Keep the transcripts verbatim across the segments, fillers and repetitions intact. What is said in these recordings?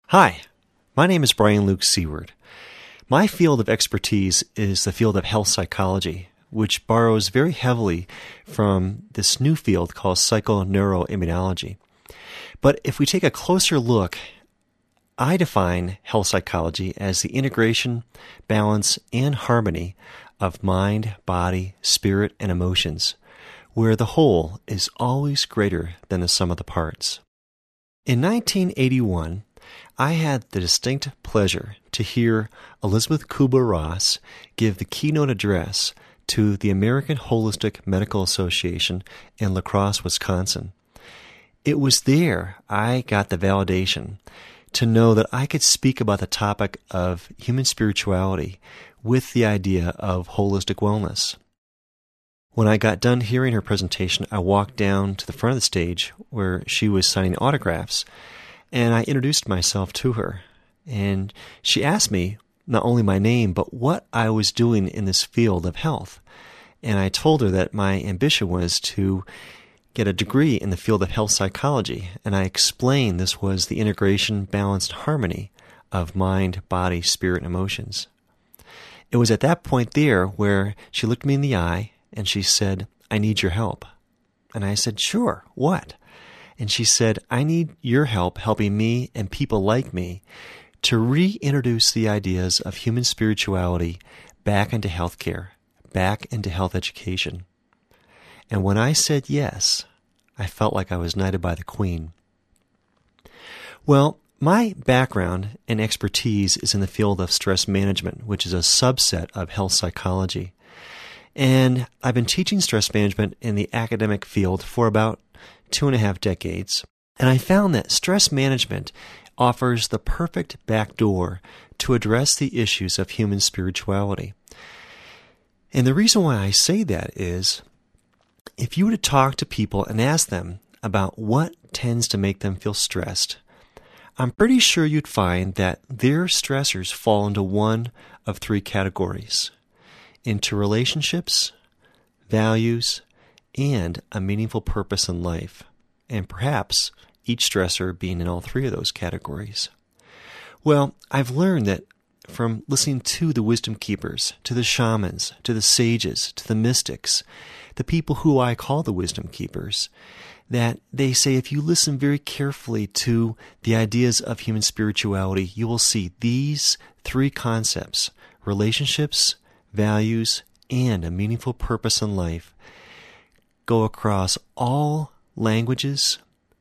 Hi, my name is Brian Luke Seward. My field of expertise is the field of health psychology, which borrows very heavily from this new field called psychoneuroimmunology. But if we take a closer look, I define health psychology as the integration, balance, and harmony of mind, body, spirit, and emotions, where the whole is always greater than the sum of the parts. In nineteen eighty-one, I had the distinct pleasure to hear Elizabeth Kubler-Ross give the keynote address to the American Holistic Medical Association in La Crosse, Wisconsin. It was there I got the validation to know that I could speak about the topic of human spirituality with the idea of holistic wellness. When I got done hearing her presentation, I walked down to the front of the stage where she was signing autographs, and I introduced myself to her. And she asked me not only my name, but what I was doing in this field of health. And I told her that my ambition was to get a degree in the field of health psychology. And I explained this was the integration, balanced harmony of mind, body, spirit, and emotions. It was at that point there where she looked me in the eye and she said, "I need your help." And I said, "Sure, what?" And she said, "I need your help helping me and people like me to reintroduce the ideas of human spirituality back into healthcare, back into health education." And when I said yes, I felt like I was knighted by the Queen. Well, my background and expertise is in the field of stress management, which is a subset of health psychology. And I've been teaching stress management in the academic field for about two and a half decades. And I found that stress management offers the perfect backdoor to address the issues of human spirituality. And the reason why I say that is, if you were to talk to people and ask them about what tends to make them feel stressed, I'm pretty sure you'd find that their stressors fall into one of three categories: into relationships, values, and a meaningful purpose in life, and perhaps each stressor being in all three of those categories. Well, I've learned that from listening to the wisdom keepers, to the shamans, to the sages, to the mystics, the people who I call the wisdom keepers, that they say if you listen very carefully to the ideas of human spirituality, you will see these three concepts: relationships, values, and a meaningful purpose in life go across all languages,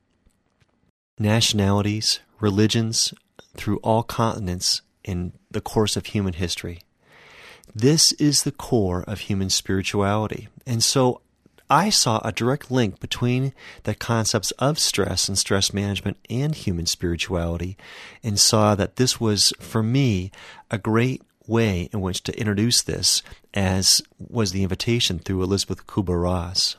nationalities, religions, through all continents in the course of human history. This is the core of human spirituality. And so I saw a direct link between the concepts of stress and stress management and human spirituality, and saw that this was, for me, a great way in which to introduce this, as was the invitation through Elizabeth Kubler-Ross.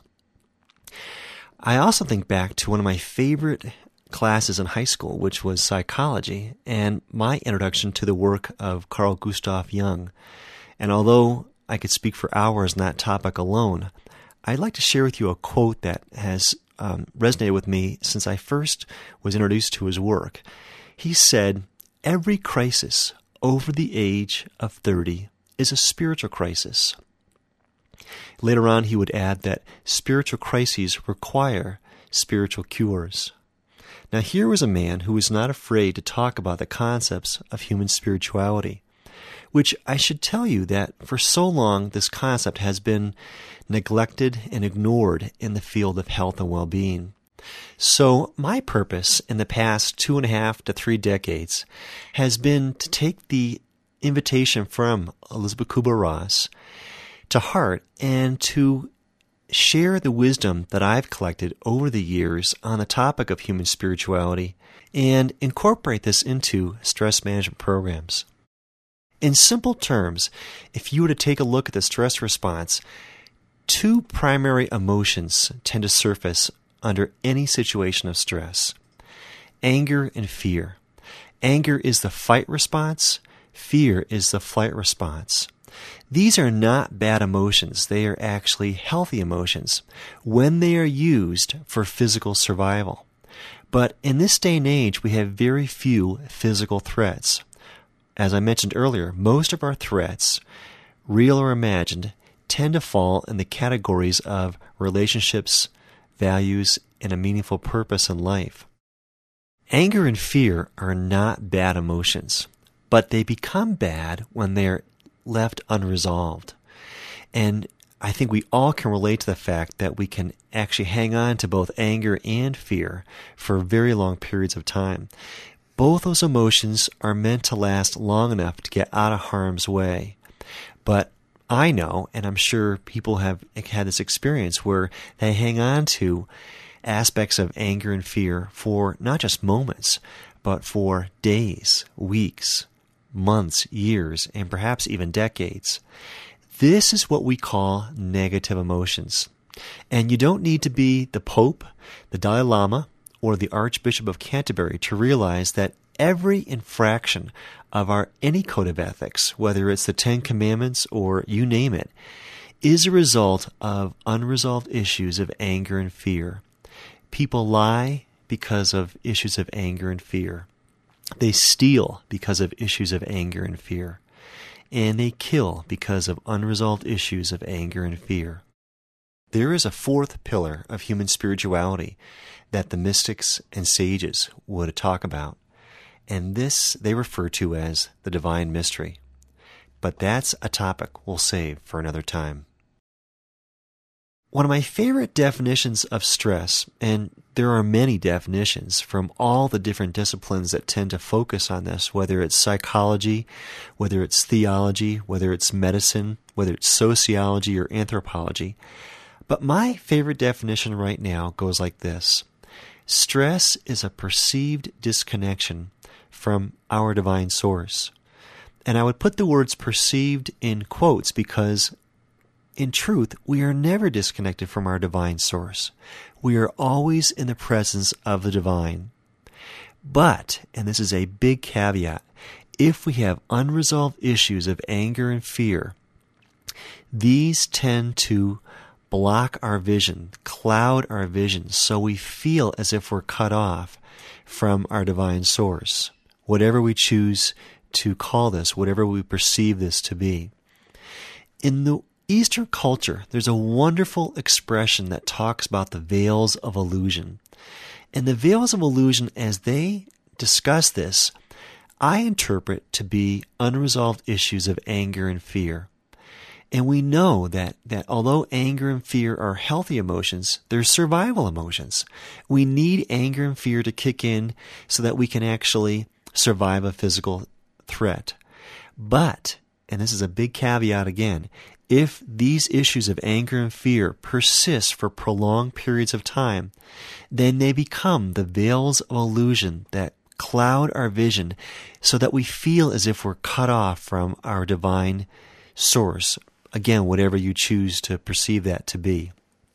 I also think back to one of my favorite classes in high school, which was psychology, and my introduction to the work of Carl Gustav Jung. And although I could speak for hours on that topic alone, I'd like to share with you a quote that has um, resonated with me since I first was introduced to his work. He said, "Every crisis over the age of thirty is a spiritual crisis." Later on, he would add that spiritual crises require spiritual cures. Now, here was a man who was not afraid to talk about the concepts of human spirituality, which I should tell you that for so long this concept has been neglected and ignored in the field of health and well-being. So my purpose in the past two and a half to three decades has been to take the invitation from Elizabeth Kubler-Ross to heart and to share the wisdom that I've collected over the years on the topic of human spirituality and incorporate this into stress management programs. In simple terms, if you were to take a look at the stress response, two primary emotions tend to surface under any situation of stress: anger and fear. Anger is the fight response. Fear is the flight response. These are not bad emotions. They are actually healthy emotions when they are used for physical survival. But in this day and age, we have very few physical threats. As I mentioned earlier, most of our threats, real or imagined, tend to fall in the categories of relationships, values, and a meaningful purpose in life. Anger and fear are not bad emotions, but they become bad when they're left unresolved. And I think we all can relate to the fact that we can actually hang on to both anger and fear for very long periods of time. Both those emotions are meant to last long enough to get out of harm's way. But I know, and I'm sure people have had this experience where they hang on to aspects of anger and fear for not just moments, but for days, weeks, months, years, and perhaps even decades. This is what we call negative emotions. And you don't need to be the Pope, the Dalai Lama, or the Archbishop of Canterbury to realize that every infraction of our any code of ethics, whether it's the Ten Commandments or you name it, is a result of unresolved issues of anger and fear. People lie because of issues of anger and fear. They steal because of issues of anger and fear. And they kill because of unresolved issues of anger and fear. There is a fourth pillar of human spirituality that the mystics and sages would talk about, and this they refer to as the divine mystery. But that's a topic we'll save for another time. One of my favorite definitions of stress, and there are many definitions from all the different disciplines that tend to focus on this, whether it's psychology, whether it's theology, whether it's medicine, whether it's sociology or anthropology. But my favorite definition right now goes like this. Stress is a perceived disconnection from our divine source. And I would put the words perceived in quotes because in truth, we are never disconnected from our divine source. We are always in the presence of the divine. But, and this is a big caveat, if we have unresolved issues of anger and fear, these tend to block our vision, cloud our vision, so we feel as if we're cut off from our divine source, whatever we choose to call this, whatever we perceive this to be. In the Eastern culture, there's a wonderful expression that talks about the veils of illusion. And the veils of illusion, as they discuss this, I interpret to be unresolved issues of anger and fear. And we know that, that although anger and fear are healthy emotions, they're survival emotions. We need anger and fear to kick in so that we can actually survive a physical threat. But, and this is a big caveat again, if these issues of anger and fear persist for prolonged periods of time, then they become the veils of illusion that cloud our vision so that we feel as if we're cut off from our divine source. Again, whatever you choose to perceive that to be.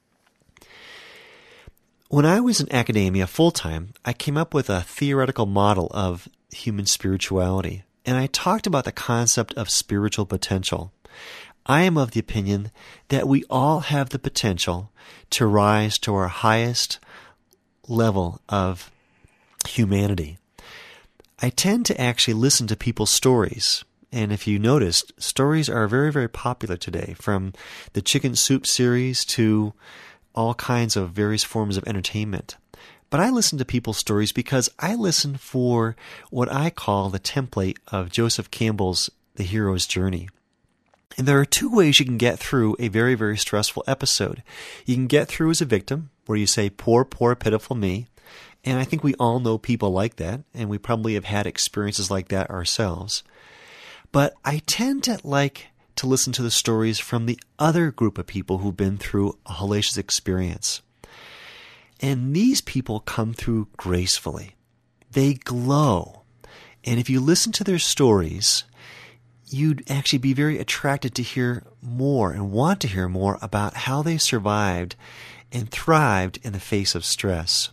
When I was in academia full-time, I came up with a theoretical model of human spirituality, and I talked about the concept of spiritual potential. I am of the opinion that we all have the potential to rise to our highest level of humanity. I tend to actually listen to people's stories. And if you noticed, stories are very, very popular today, from the Chicken Soup series to all kinds of various forms of entertainment. But I listen to people's stories because I listen for what I call the template of Joseph Campbell's The Hero's Journey. And there are two ways you can get through a very, very stressful episode. You can get through as a victim, where you say, poor, poor, pitiful me. And I think we all know people like that, and we probably have had experiences like that ourselves. But I tend to like to listen to the stories from the other group of people who've been through a hellacious experience. And these people come through gracefully. They glow. And if you listen to their stories, you'd actually be very attracted to hear more and want to hear more about how they survived and thrived in the face of stress.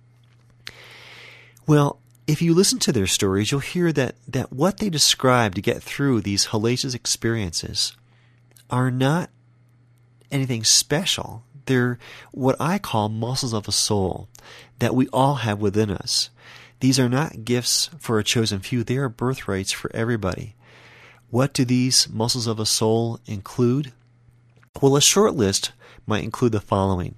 Well, if you listen to their stories, you'll hear that, that what they describe to get through these hellacious experiences are not anything special. They're what I call muscles of a soul. that we all have within us. These are not gifts for a chosen few. They are birthrights for everybody. What do these muscles of a soul include? Well, a short list might include the following: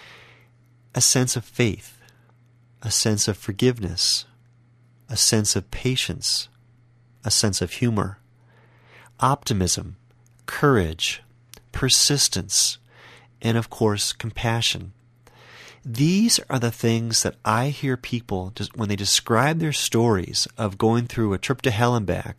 a sense of faith, a sense of forgiveness, a sense of patience, a sense of humor, optimism, courage, persistence, and of course, compassion. These are the things that I hear people, just when they describe their stories of going through a trip to hell and back,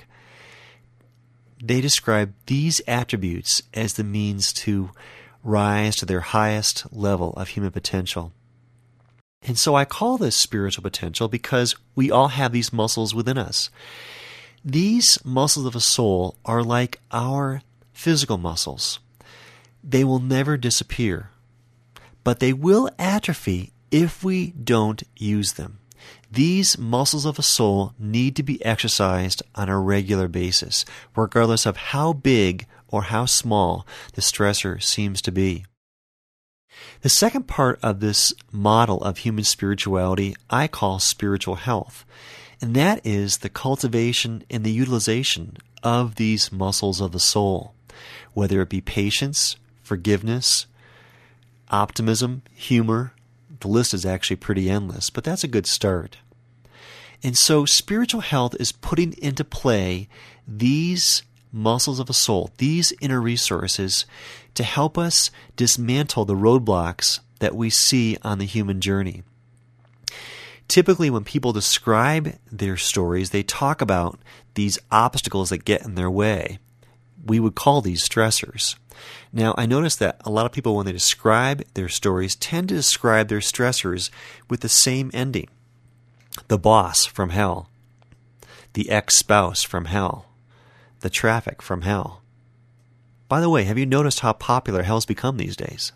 they describe these attributes as the means to rise to their highest level of human potential. And so I call this spiritual potential because we all have these muscles within us. These muscles of a soul are like our physical muscles. They will never disappear, but they will atrophy if we don't use them. These muscles of a soul need to be exercised on a regular basis, regardless of how big or how small the stressor seems to be. The second part of this model of human spirituality I call spiritual health, and that is the cultivation and the utilization of these muscles of the soul, whether it be patience, forgiveness, optimism, humor. The list is actually pretty endless, but that's a good start. And so spiritual health is putting into play these muscles of a soul, these inner resources, to help us dismantle the roadblocks that we see on the human journey. Typically, when people describe their stories, they talk about these obstacles that get in their way. We would call these stressors. Now, I notice that a lot of people, when they describe their stories, tend to describe their stressors with the same ending. The boss from hell. The ex-spouse from hell. The traffic from hell. By the way, have you noticed how popular hell's become these days?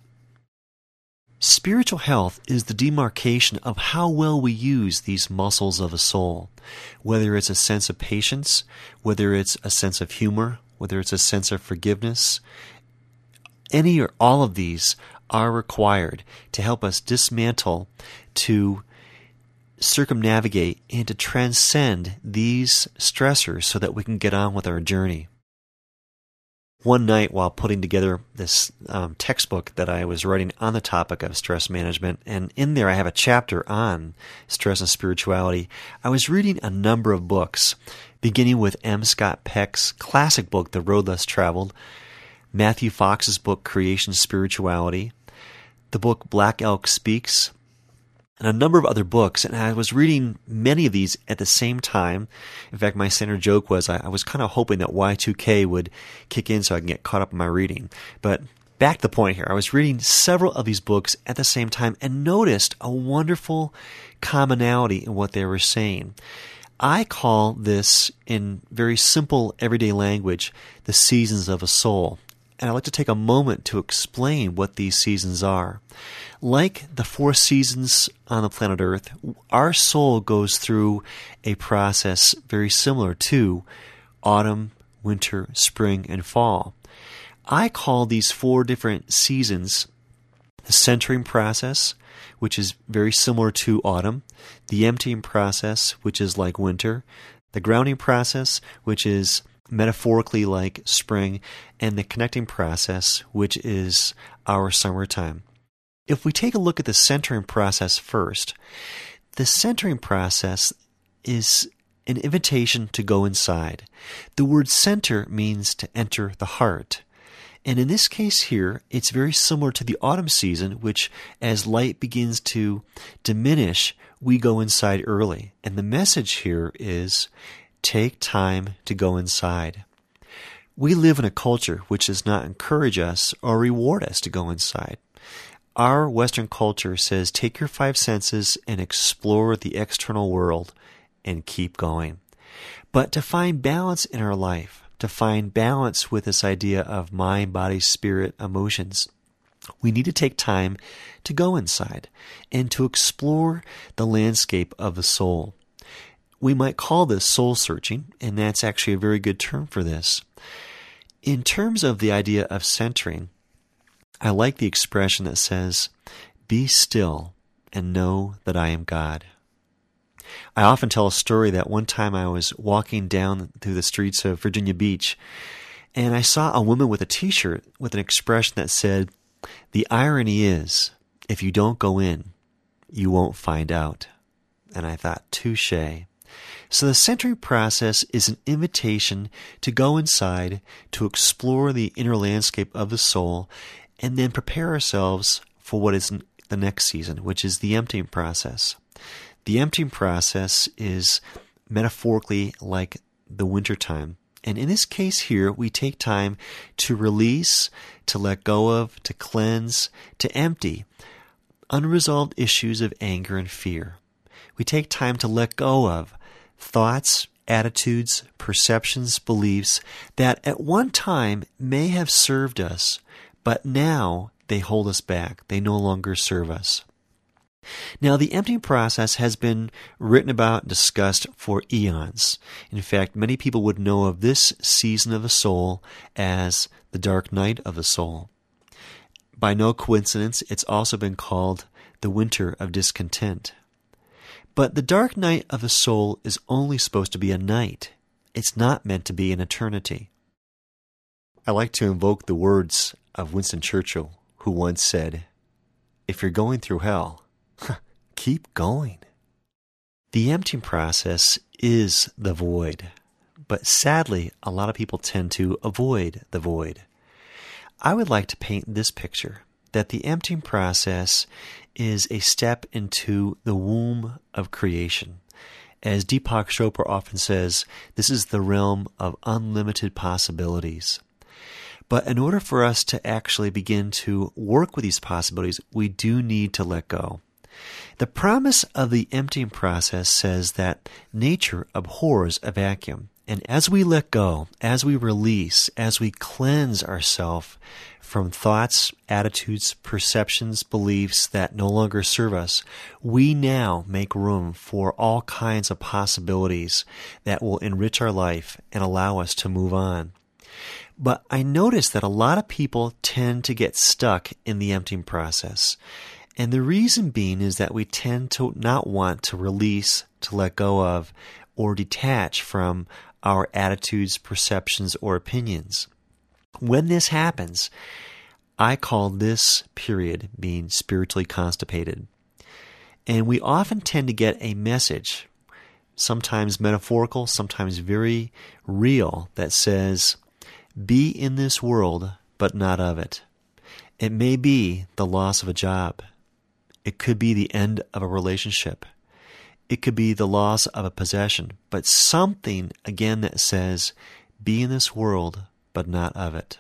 Spiritual health is the demarcation of how well we use these muscles of a soul, whether it's a sense of patience, whether it's a sense of humor, whether it's a sense of forgiveness. Any or all of these are required to help us dismantle, to circumnavigate, and to transcend these stressors so that we can get on with our journey. One night while putting together this um, textbook that I was writing on the topic of stress management, and in there I have a chapter on stress and spirituality, I was reading a number of books, beginning with M. Scott Peck's classic book, The Road Less Traveled, Matthew Fox's book, Creation Spirituality, the book Black Elk Speaks, and a number of other books, and I was reading many of these at the same time. In fact, my standard joke was I, I was kind of hoping that Y two K would kick in so I can get caught up in my reading. But back to the point here. I was reading several of these books at the same time and noticed a wonderful commonality in what they were saying. I call this, in very simple everyday language, the seasons of a soul. And I'd like to take a moment to explain what these seasons are. Like the four seasons on the planet Earth, our soul goes through a process very similar to autumn, winter, spring, and fall. I call these four different seasons the centering process, which is very similar to autumn, the emptying process, which is like winter, the grounding process, which is metaphorically like spring, and the connecting process, which is our summertime. If we take a look at the centering process first, the centering process is an invitation to go inside. The word center means to enter the heart. And in this case here, it's very similar to the autumn season, which as light begins to diminish, we go inside early. And the message here is, take time to go inside. We live in a culture which does not encourage us or reward us to go inside. Our Western culture says, take your five senses and explore the external world and keep going. But to find balance in our life, to find balance with this idea of mind, body, spirit, emotions, we need to take time to go inside and to explore the landscape of the soul. We might call this soul searching, and that's actually a very good term for this. In terms of the idea of centering, I like the expression that says, be still and know that I am God. I often tell a story that one time I was walking down through the streets of Virginia Beach, and I saw a woman with a t-shirt with an expression that said, "The irony is, if you don't go in, you won't find out." And I thought, touche. So the centering process is an invitation to go inside, to explore the inner landscape of the soul, and then prepare ourselves for what is the next season, which is the emptying process. The emptying process is metaphorically like the wintertime. And in this case here, we take time to release, to let go of, to cleanse, to empty unresolved issues of anger and fear. We take time to let go of thoughts, attitudes, perceptions, beliefs that at one time may have served us, but now they hold us back. They no longer serve us. Now, the emptying process has been written about and discussed for eons. In fact, many people would know of this season of the soul as the dark night of the soul. By no coincidence, it's also been called the winter of discontent. But the dark night of the soul is only supposed to be a night. It's not meant to be an eternity. I like to invoke the words of Winston Churchill, who once said, "If you're going through hell, keep going." The emptying process is the void, but sadly, a lot of people tend to avoid the void. I would like to paint this picture, that the emptying process is a step into the womb of creation. As Deepak Chopra often says, this is the realm of unlimited possibilities. But in order for us to actually begin to work with these possibilities, we do need to let go. The promise of the emptying process says that nature abhors a vacuum. And as we let go, as we release, as we cleanse ourselves from thoughts, attitudes, perceptions, beliefs that no longer serve us, we now make room for all kinds of possibilities that will enrich our life and allow us to move on. But I notice that a lot of people tend to get stuck in the emptying process. And the reason being is that we tend to not want to release, to let go of, or detach from our attitudes, perceptions, or opinions. When this happens, I call this period being spiritually constipated. And we often tend to get a message, sometimes metaphorical, sometimes very real, that says, be in this world, but not of it. It may be the loss of a job. It could be the end of a relationship. It could be the loss of a possession, but something, again, that says, be in this world, but not of it.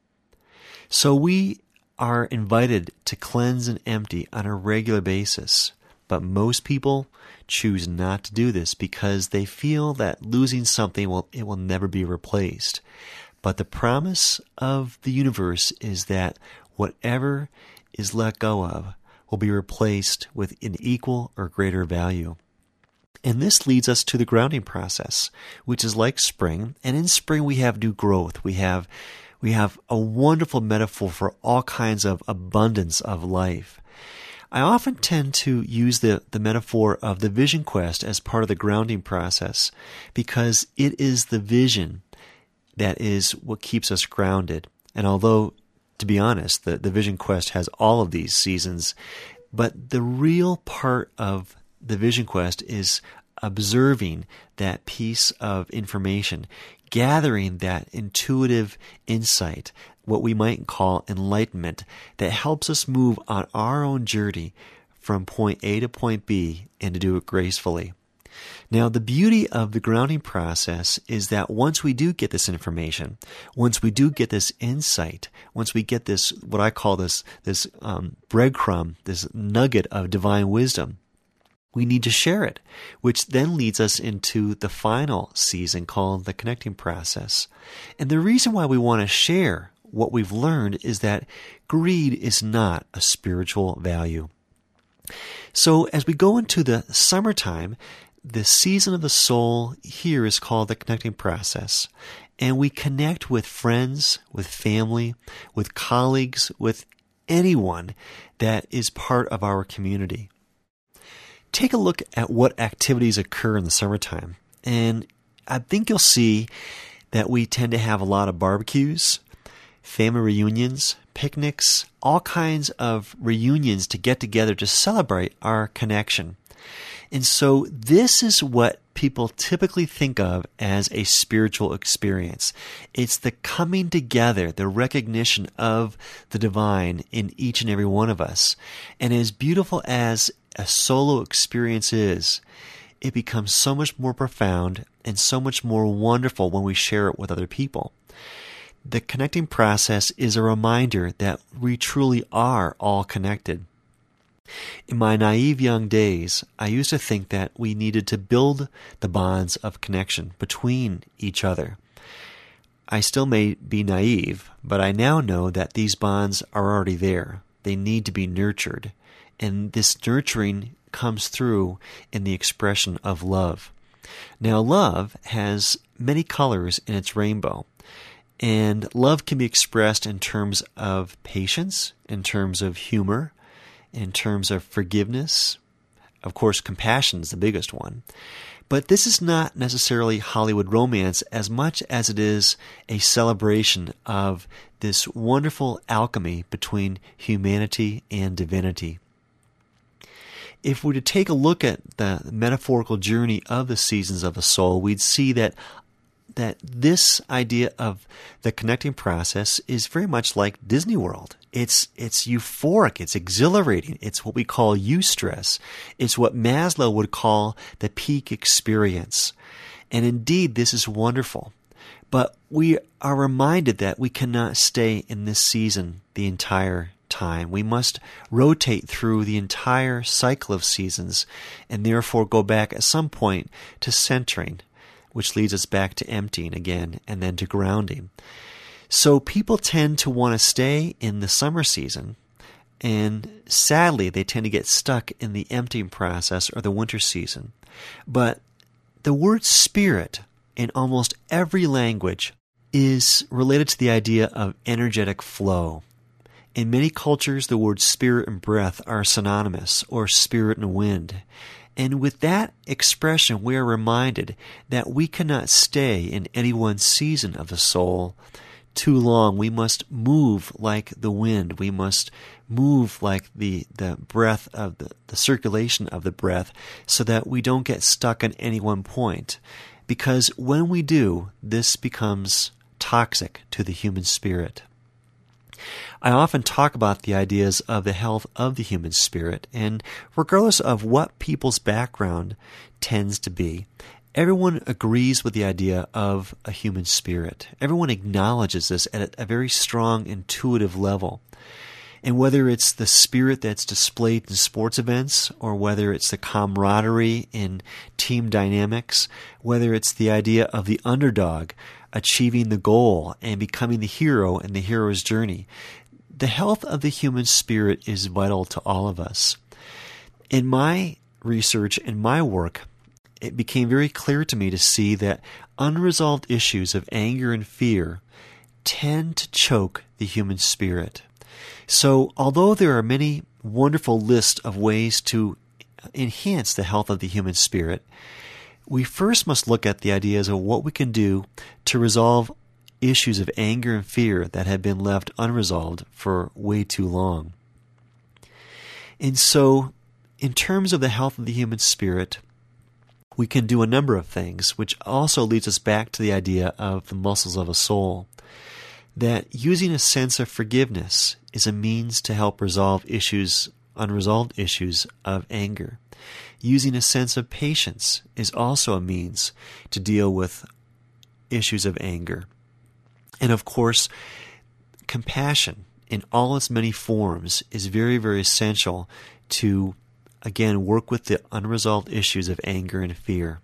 So we are invited to cleanse and empty on a regular basis, but most people choose not to do this because they feel that losing something, will it will never be replaced. But the promise of the universe is that whatever is let go of will be replaced with an equal or greater value. And this leads us to the grounding process, which is like spring. And in spring, we have new growth. We have, we have a wonderful metaphor for all kinds of abundance of life. I often tend to use the, the metaphor of the vision quest as part of the grounding process because it is the vision that is what keeps us grounded. And although, to be honest, the, the vision quest has all of these seasons, but the real part of the vision quest is observing that piece of information, gathering that intuitive insight, what we might call enlightenment, that helps us move on our own journey from point A to point B and to do it gracefully. Now, the beauty of the grounding process is that once we do get this information, once we do get this insight, once we get this, what I call this, this um, breadcrumb, this nugget of divine wisdom, we need to share it, which then leads us into the final season called the connecting process. And the reason why we want to share what we've learned is that greed is not a spiritual value. So as we go into the summertime, the season of the soul here is called the connecting process. And we connect with friends, with family, with colleagues, with anyone that is part of our community. take a look at what activities occur in the summertime. And I think you'll see that we tend to have a lot of barbecues, family reunions, picnics, all kinds of reunions to get together to celebrate our connection. And so this is what people typically think of as a spiritual experience. It's the coming together, the recognition of the divine in each and every one of us. And as beautiful as a solo experience is, it becomes so much more profound and so much more wonderful when we share it with other people. The connecting process is a reminder that we truly are all connected. In my naive young days, I used to think that we needed to build the bonds of connection between each other. I still may be naive, but I now know that these bonds are already there. They need to be nurtured. And this nurturing comes through in the expression of love. Now, love has many colors in its rainbow. And love can be expressed in terms of patience, in terms of humor, in terms of forgiveness. Of course, compassion is the biggest one. But this is not necessarily Hollywood romance as much as it is a celebration of this wonderful alchemy between humanity and divinity. If we were to take a look at the metaphorical journey of the seasons of the soul, we'd see that that this idea of the connecting process is very much like Disney World. It's it's euphoric, it's exhilarating, it's what we call eustress. It's what Maslow would call the peak experience. And indeed, this is wonderful. But we are reminded that we cannot stay in this season the entire time. We must rotate through the entire cycle of seasons and therefore go back at some point to centering, which leads us back to emptying again and then to grounding. So people tend to want to stay in the summer season, and sadly they tend to get stuck in the emptying process or the winter season. But the word spirit in almost every language is related to the idea of energetic flow. In many cultures, the words spirit and breath are synonymous, or spirit and wind. And with that expression, we are reminded that we cannot stay in any one season of the soul too long. We must move like the wind. We must move like the, the breath of the, the circulation of the breath, so that we don't get stuck at any one point. Because when we do, this becomes toxic to the human spirit. I often talk about the ideas of the health of the human spirit, and regardless of what people's background tends to be, everyone agrees with the idea of a human spirit. Everyone acknowledges this at a very strong, intuitive level. And whether it's the spirit that's displayed in sports events, or whether it's the camaraderie in team dynamics, whether it's the idea of the underdog achieving the goal and becoming the hero in the hero's journey, the health of the human spirit is vital to all of us. In my research and my work, it became very clear to me to see that unresolved issues of anger and fear tend to choke the human spirit. So, although there are many wonderful lists of ways to enhance the health of the human spirit, we first must look at the ideas of what we can do to resolve issues of anger and fear that have been left unresolved for way too long. And so, in terms of the health of the human spirit, we can do a number of things, which also leads us back to the idea of the muscles of a soul. That using a sense of forgiveness is a means to help resolve issues, unresolved issues of anger. Using a sense of patience is also a means to deal with issues of anger. And of course, compassion in all its many forms is very, very essential to, again, work with the unresolved issues of anger and fear.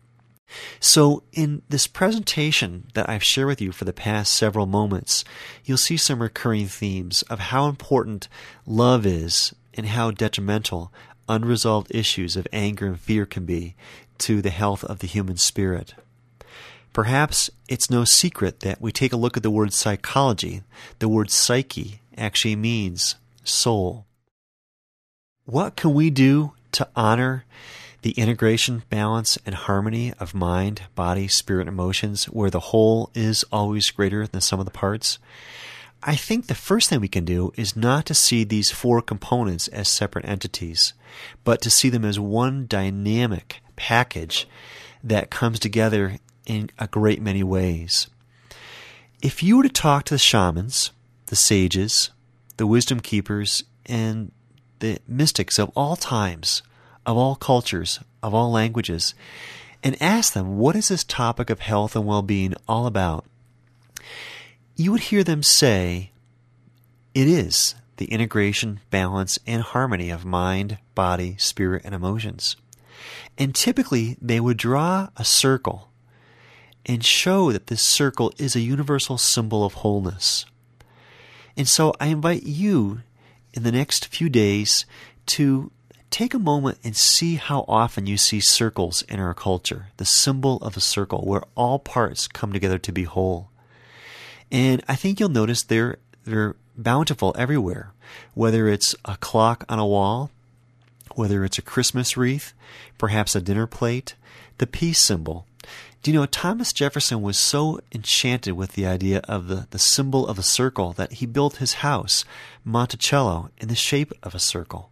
So in this presentation that I've shared with you for the past several moments, you'll see some recurring themes of how important love is and how detrimental unresolved issues of anger and fear can be to the health of the human spirit. Perhaps it's no secret that we take a look at the word psychology. The word psyche actually means soul. What can we do to honor the integration, balance, and harmony of mind, body, spirit, and emotions, where the whole is always greater than the sum of the parts, I think the first thing we can do is not to see these four components as separate entities, but to see them as one dynamic package that comes together in a great many ways. If you were to talk to the shamans, the sages, the wisdom keepers, and the mystics of all times, of all cultures, of all languages, and ask them, what is this topic of health and well-being all about? You would hear them say, it is the integration, balance, and harmony of mind, body, spirit, and emotions. And typically, they would draw a circle and show that this circle is a universal symbol of wholeness. And so I invite you in the next few days to take a moment and see how often you see circles in our culture, the symbol of a circle where all parts come together to be whole. And I think you'll notice they're, they're bountiful everywhere, whether it's a clock on a wall, whether it's a Christmas wreath, perhaps a dinner plate, the peace symbol. Do you know, Thomas Jefferson was so enchanted with the idea of the, the symbol of a circle that he built his house, Monticello, in the shape of a circle.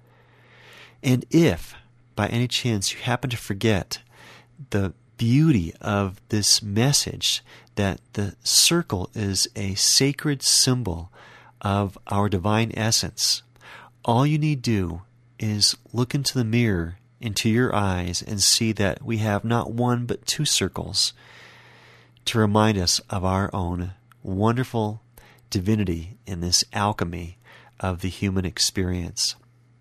And if, by any chance, you happen to forget the beauty of this message that the circle is a sacred symbol of our divine essence, all you need do is look into the mirror, into your eyes, and see that we have not one but two circles to remind us of our own wonderful divinity in this alchemy of the human experience.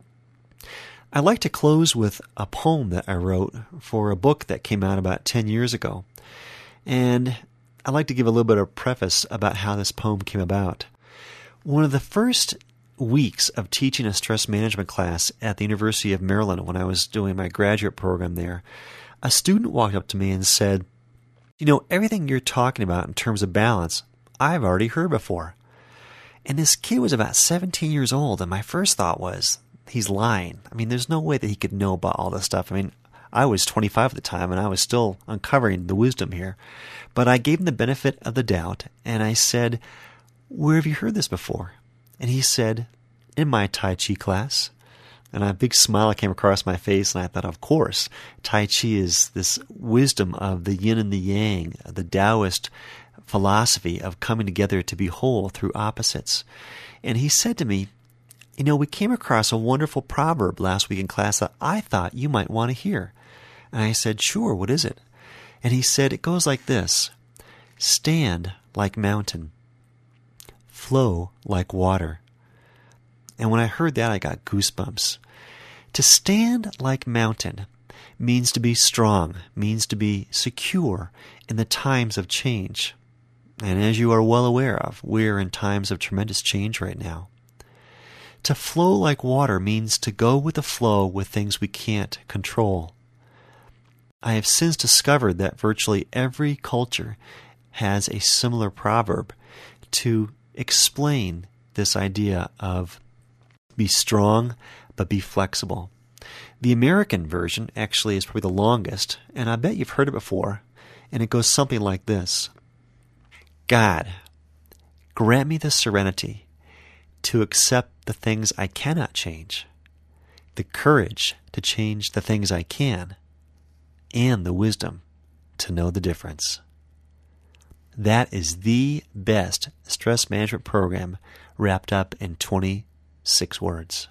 I'd like to close with a poem that I wrote for a book that came out about ten years ago. And I'd like to give a little bit of preface about how this poem came about. One of the first weeks of teaching a stress management class at the University of Maryland when I was doing my graduate program there, a student walked up to me and said, you know, everything you're talking about in terms of balance, I've already heard before. And this kid was about seventeen years old, and my first thought was, he's lying. I mean, there's no way that he could know about all this stuff. I mean, I was twenty-five at the time, and I was still uncovering the wisdom here. But I gave him the benefit of the doubt, and I said, where have you heard this before? And he said, in my Tai Chi class. And a big smile came across my face, and I thought, of course, Tai Chi is this wisdom of the yin and the yang, the Taoist philosophy of coming together to be whole through opposites. And he said to me, you know, we came across a wonderful proverb last week in class that I thought you might want to hear. And I said, sure, what is it? And he said, it goes like this: stand like mountain, flow like water. And when I heard that, I got goosebumps. To stand like mountain means to be strong, means to be secure in the times of change. And as you are well aware of, we're in times of tremendous change right now. To flow like water means to go with the flow with things we can't control. I have since discovered that virtually every culture has a similar proverb to explain this idea of be strong, but be flexible. The American version actually is probably the longest, and I bet you've heard it before, and it goes something like this. God, grant me the serenity to accept the things I cannot change, the courage to change the things I can, and the wisdom to know the difference. That is the best stress management program wrapped up in twenty-six words.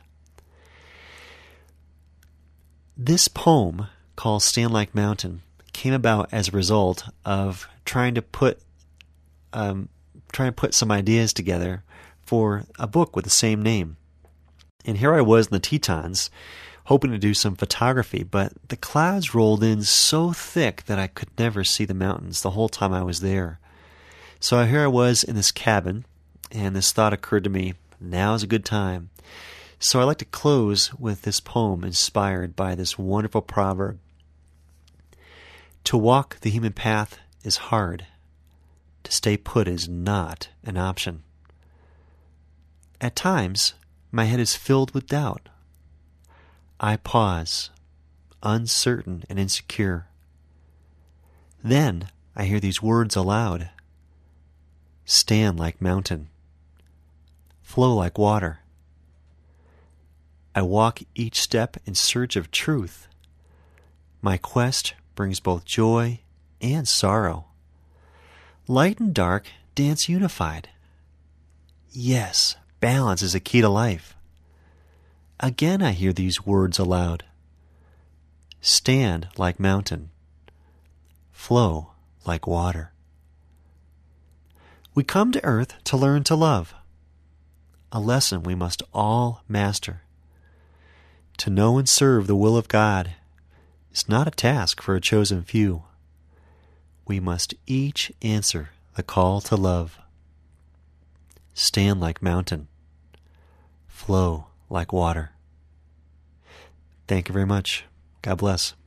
This poem, called Stand Like Mountain, came about as a result of trying to put um, trying to put some ideas together for a book with the same name. And here I was in the Tetons, hoping to do some photography, but the clouds rolled in so thick that I could never see the mountains the whole time I was there. So here I was in this cabin, and this thought occurred to me, now is a good time. So I'd like to close with this poem inspired by this wonderful proverb. To walk the human path is hard. To stay put is not an option. At times, my head is filled with doubt. I pause, uncertain and insecure. Then I hear these words aloud. Stand like mountain. Flow like water. I walk each step in search of truth. My quest brings both joy and sorrow. Light and dark dance unified. Yes, balance is a key to life. Again I hear these words aloud. Stand like mountain. Flow like water. We come to earth to learn to love, a lesson we must all master. To know and serve the will of God is not a task for a chosen few. We must each answer the call to love. Stand like mountain. Flow like water. Thank you very much. God bless.